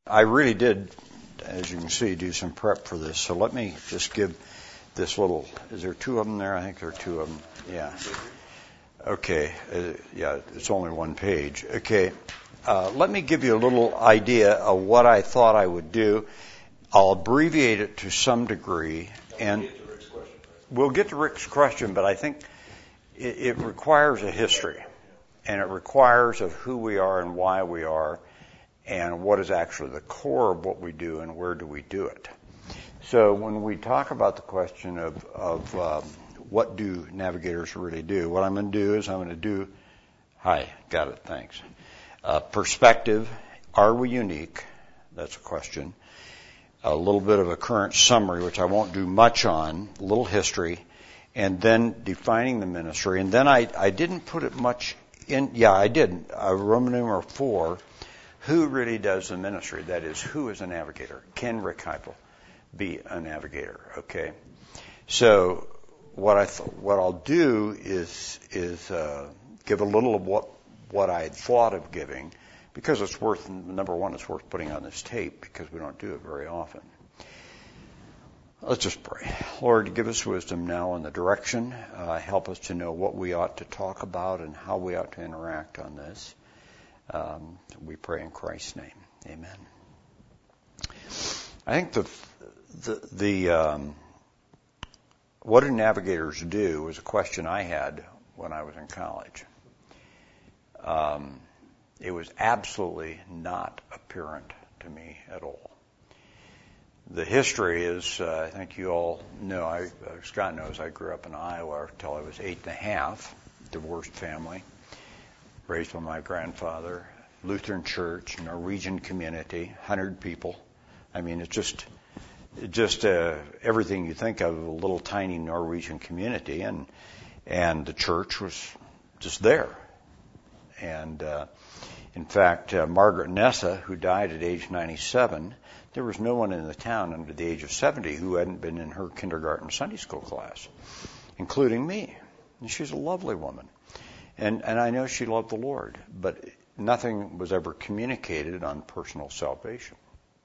I really did, as you can see, do some prep for this. So let me just give this little, is there two of them there? I think there are two of them. Yeah. Okay. Yeah, it's only one page. Okay. Let me give you a little idea of what I thought I would do. I'll abbreviate it to some degree. And we'll get to Rick's question, but I think it requires a history. And it requires of who we are and why we are and what is actually the core of what we do and where do we do it. So when we talk about the question of what do navigators really do, what I'm going to do is hi, got it, thanks. Perspective, are we unique? That's a question. A little bit of a current summary, which I won't do much on, a little history, and then defining the ministry. And then I didn't put it much in, I did, Roman numeral 4, who really does the ministry? That is, who is a navigator? Can Rick Heupel be a navigator? Okay. So what I'll do is give a little of what I had thought of giving, because it's worth, number one, it's worth putting on this tape because we don't do it very often. Let's just pray. Lord, give us wisdom now in the direction. Help us to know what we ought to talk about and how we ought to interact on this. We pray in Christ's name. Amen. I think the what do navigators do was a question I had when I was in college. It was absolutely not apparent to me at all. The history is, I think you all know, Scott knows, I grew up in Iowa until I was 8.5, divorced family, raised by my grandfather, Lutheran church, Norwegian community, 100 people. I mean, it's just everything you think of, a little tiny Norwegian community, and the church was just there. And in fact, Margaret Nessa, who died at age 97, there was no one in the town under the age of 70 who hadn't been in her kindergarten Sunday school class, including me. And she's a lovely woman. And I know she loved the Lord, but nothing was ever communicated on personal salvation.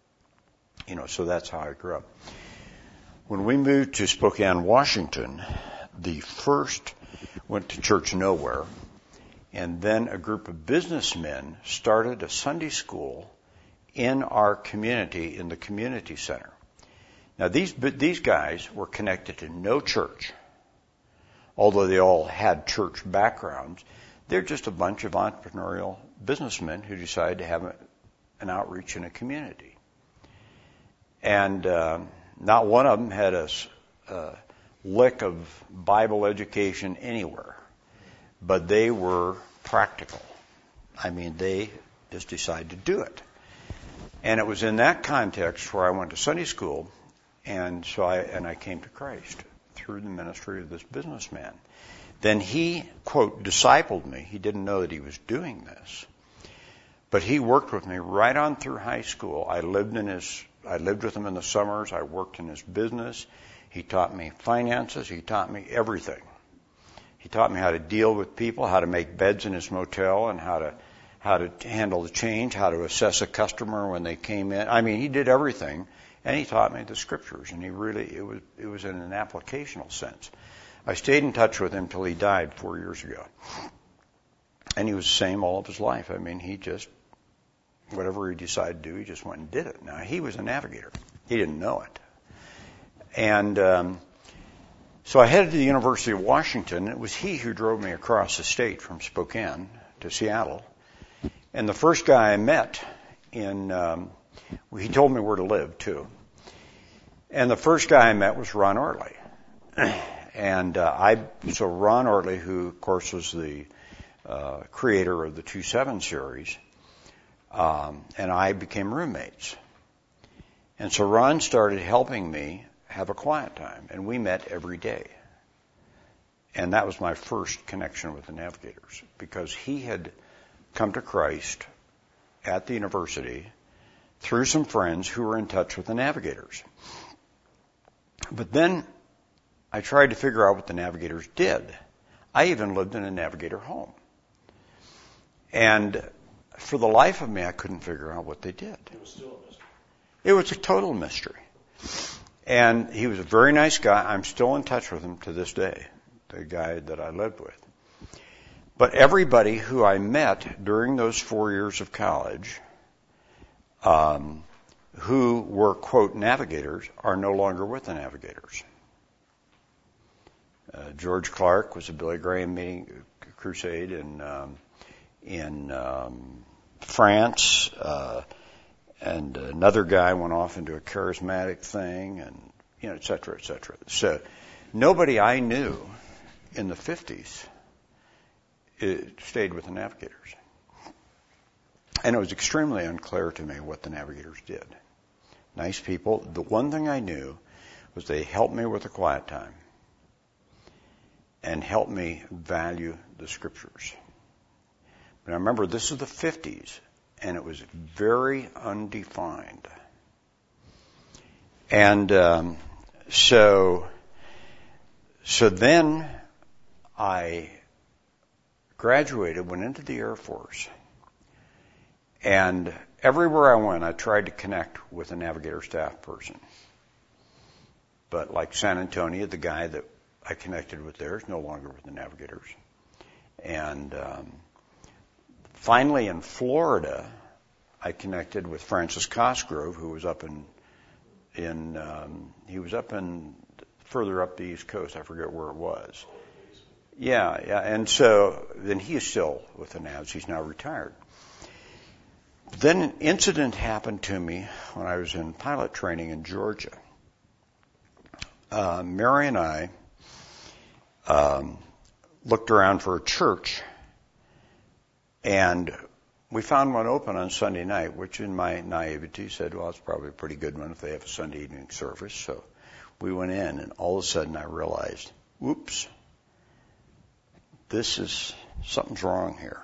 So that's how I grew up. When we moved to Spokane, Washington, the first went to Church Nowhere, and then a group of businessmen started a Sunday school in our community, in the community center. Now, these guys were connected to no church. Although they all had church backgrounds, they're just a bunch of entrepreneurial businessmen who decided to have an outreach in a community. And not one of them had a lick of Bible education anywhere, but they were practical. I mean, they just decided to do it. And it was in that context where I went to Sunday school, and so I came to Christ through the ministry of this businessman. Then he, quote, discipled me. He didn't know that he was doing this. But he worked with me right on through high school. I lived with him in the summers. I worked in his business. He taught me finances. He taught me everything. He taught me how to deal with people, how to make beds in his motel, and how to handle the change, how to assess a customer when they came in. I mean, he did everything. And he taught me the scriptures, and it was in an applicational sense. I stayed in touch with him till he died 4 years ago. And he was the same all of his life. I mean, he just, whatever he decided to do, he just went and did it. Now, he was a navigator. He didn't know it. And so I headed to the University of Washington. It was he who drove me across the state from Spokane to Seattle. And the first guy I met he told me where to live, too. And the first guy I met was Ron Ortley. And so Ron Ortley, who, of course, was the creator of the 2-7 series, and I became roommates. And so Ron started helping me have a quiet time, and we met every day. And that was my first connection with the Navigators, because he had come to Christ at the university through some friends who were in touch with the Navigators. But then I tried to figure out what the Navigators did. I even lived in a Navigator home. And for the life of me, I couldn't figure out what they did. It was still a mystery. It was a total mystery. And he was a very nice guy. I'm still in touch with him to this day, the guy that I lived with. But everybody who I met during those 4 years of college, who were, quote, navigators, are no longer with the navigators. George Clark was a Billy Graham meeting crusade in France, and another guy went off into a charismatic thing, and et cetera, et cetera. So nobody I knew in the 50s stayed with the navigators. And it was extremely unclear to me what the navigators did. Nice people. The one thing I knew was they helped me with the quiet time and helped me value the scriptures. But I remember this is the 50s, and it was very undefined. And so then I graduated, went into the Air Force, and everywhere I went, I tried to connect with a navigator staff person. But like San Antonio, the guy that I connected with there is no longer with the navigators. And finally in Florida, I connected with Francis Cosgrove, who was up further up the East Coast. I forget where it was. Yeah. And so then he is still with the Navs. He's now retired. Then an incident happened to me when I was in pilot training in Georgia. Mary and I looked around for a church, and we found one open on Sunday night, which in my naivety said, well, it's probably a pretty good one if they have a Sunday evening service. So we went in, and all of a sudden I realized, whoops, something's wrong here.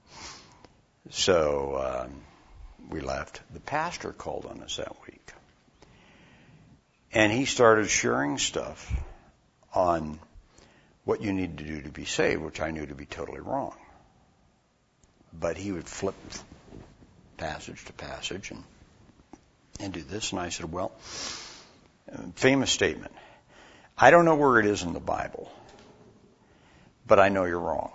So we left. The pastor called on us that week, and he started sharing stuff on what you need to do to be saved, which I knew to be totally wrong. But he would flip passage to passage and do this. And I said, well, famous statement, I don't know where it is in the Bible, but I know you're wrong.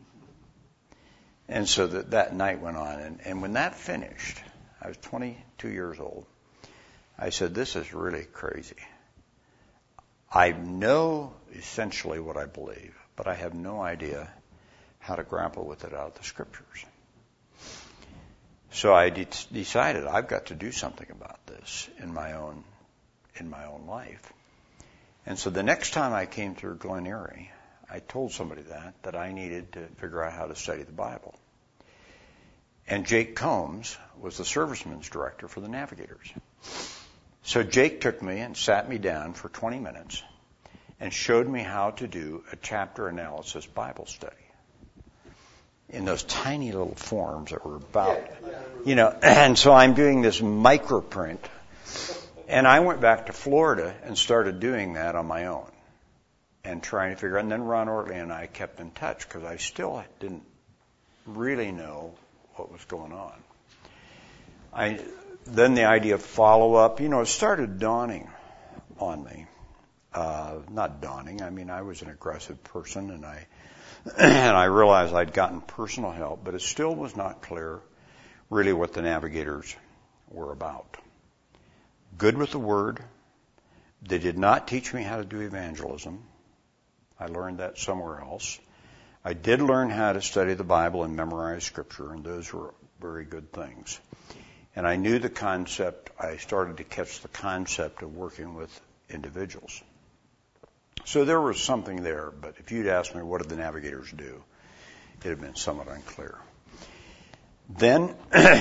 And so that night went on. And when that finished, I was 22 years old, I said, this is really crazy. I know essentially what I believe, but I have no idea how to grapple with it out of the scriptures. So I decided I've got to do something about this in my own life. And so the next time I came through Glen Erie, I told somebody that I needed to figure out how to study the Bible. And Jake Combs was the servicemen's director for the Navigators. So Jake took me and sat me down for 20 minutes and showed me how to do a chapter analysis Bible study in those tiny little forms that were about, and so I'm doing this microprint. And I went back to Florida and started doing that on my own and trying to figure out. And then Ron Ortley and I kept in touch because I still didn't really know what was going on. Then the idea of follow-up, it started dawning on me. Not dawning. I mean, I was an aggressive person, and I realized I'd gotten personal help, but it still was not clear really what the navigators were about. Good with the Word. They did not teach me how to do evangelism. I learned that somewhere else. I did learn how to study the Bible and memorize Scripture, and those were very good things. And I knew the concept. I started to catch the concept of working with individuals. So there was something there, but if you'd asked me what did the navigators do, it had been somewhat unclear. Then,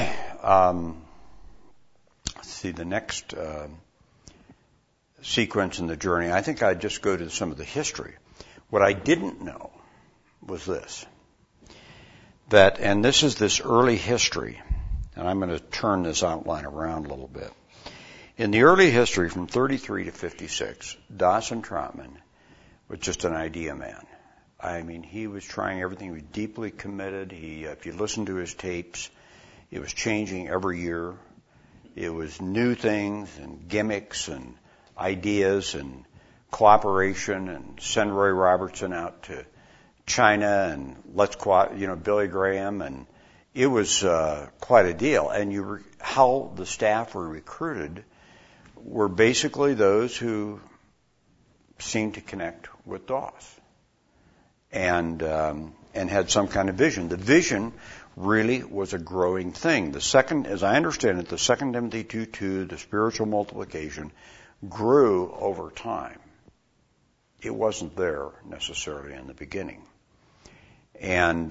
see the next sequence in the journey. I think I'd just go to some of the history. What I didn't know was this, and this is this early history, and I'm going to turn this outline around a little bit. In the early history from 33 to 56, Dawson Trotman was just an idea man. I mean, he was trying everything. He was deeply committed. If you listen to his tapes, It was changing every year. It was new things and gimmicks and ideas and cooperation, and send Roy Robertson out to China, and Billy Graham, and it was quite a deal. And how the staff were recruited were basically those who seemed to connect with Doss and had some kind of vision. The vision really was a growing thing. The second, as I understand it, the 2 Timothy 2:2, the spiritual multiplication, grew over time. It wasn't there necessarily in the beginning. And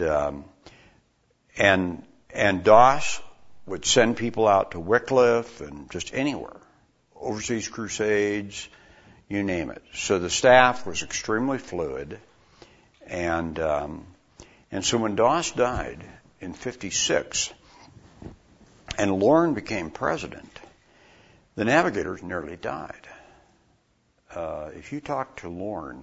Doss would send people out to Wycliffe and just anywhere, overseas crusades, you name it. So the staff was extremely fluid, and so when Doss died in '56, and Loren became president, the Navigators nearly died. If you talk to Loren,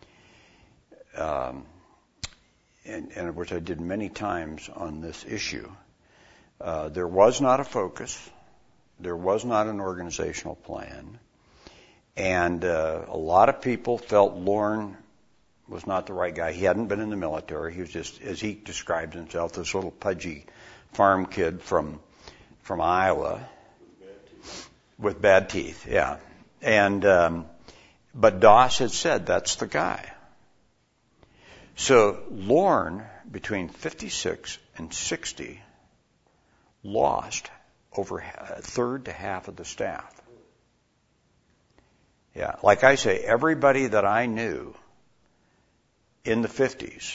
and which I did many times on this issue, there was not a focus, there was not an organizational plan, and a lot of people felt Loren was not the right guy. He hadn't been in the military. He was just, as he described himself, this little pudgy farm kid from Iowa with bad teeth. Yeah, and but Doss had said that's the guy. So Loren, between 56 and 60, lost over a third to half of the staff. Yeah, like I say, everybody that I knew in the 50s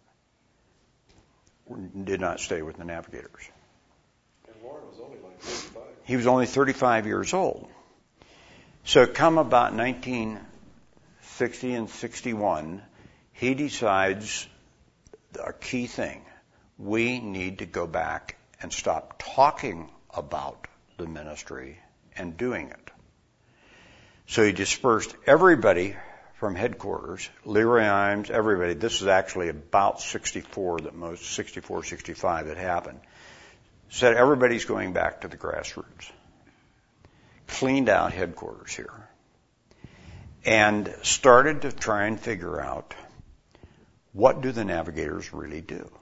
did not stay with the Navigators. And Loren was only like 35. He was only 35 years old. So come about 1960 and 61, he decides a key thing. We need to go back and stop talking about the ministry and doing it. So he dispersed everybody from headquarters, Leroy Imes, everybody. This is actually about 64, 65 that happened. Said everybody's going back to the grassroots. Cleaned out headquarters here. And started to try and figure out, what do the Navigators really do?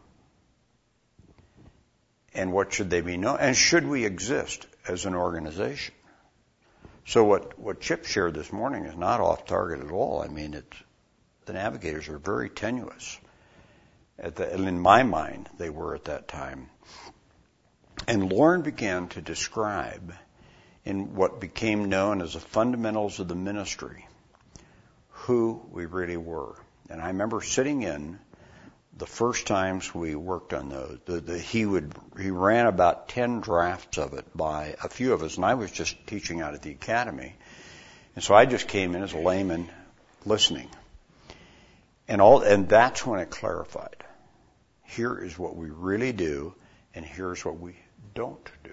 And what should they be known? And should we exist as an organization? So what Chip shared this morning is not off target at all. I mean, the Navigators are very tenuous. And in my mind, they were at that time. And Loren began to describe in what became known as the fundamentals of the ministry who we really were. And I remember sitting in the first times we worked on those. He ran about 10 drafts of it by a few of us, and I was just teaching out at the academy. And so I just came in as a layman listening. And that's when it clarified. Here is what we really do, and here's what we don't do.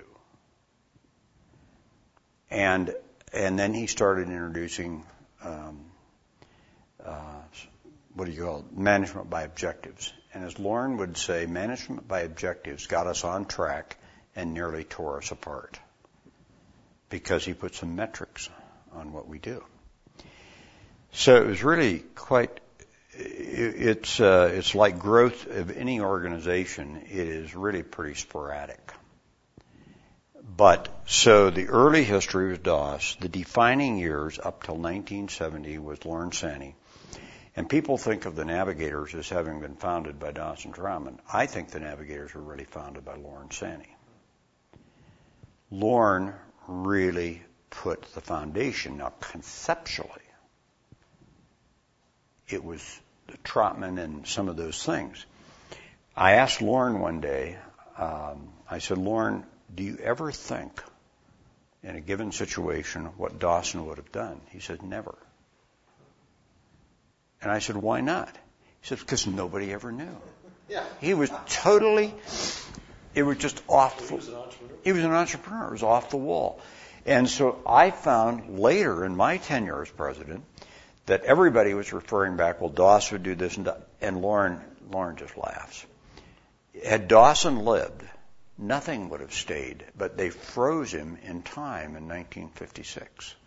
And then he started introducing management by objectives. And as Loren would say, management by objectives got us on track and nearly tore us apart because he put some metrics on what we do. So it was really quite. It's like growth of any organization. It is really pretty sporadic. But so the early history was Doss. The defining years up till 1970 was Loren Sanny. And people think of the Navigators as having been founded by Doss and Trauman. I think the Navigators were really founded by Loren Sanny. Loren really put the foundation. Now, conceptually, it was the Trotman and some of those things. I asked Loren one day, I said, Loren, do you ever think in a given situation what Dawson would have done? He said, never. And I said, why not? He said, because nobody ever knew. Yeah. He was totally, it was just off. He was an entrepreneur. He was an entrepreneur. It was off the wall. And so I found later in my tenure as president that everybody was referring back, well, Doss would do this, and Loren just laughs. Had Dawson lived, nothing would have stayed. But they froze him in time in 1956.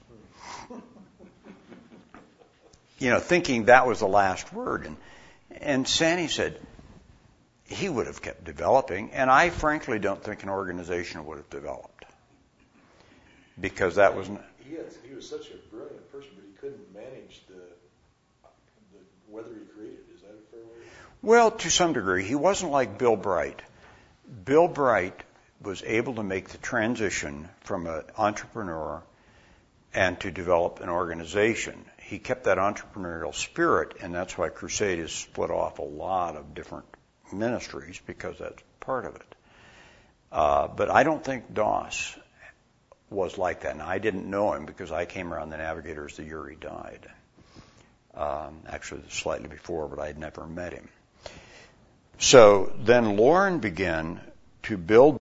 Thinking that was the last word. And Sanny said he would have kept developing, and I frankly don't think an organization would have developed. Because that wasn't... He was such a brilliant person, but he couldn't manage the weather he created. Is that a fair way? Well, to some degree. He wasn't like Bill Bright. Bill Bright was able to make the transition from an entrepreneur and to develop an organization. He kept that entrepreneurial spirit, and that's why Crusade has split off a lot of different ministries, because that's part of it. But I don't think Doss was like that. And I didn't know him because I came around the Navigators the year he died. Actually, slightly before, but I had never met him. So then Loren began to build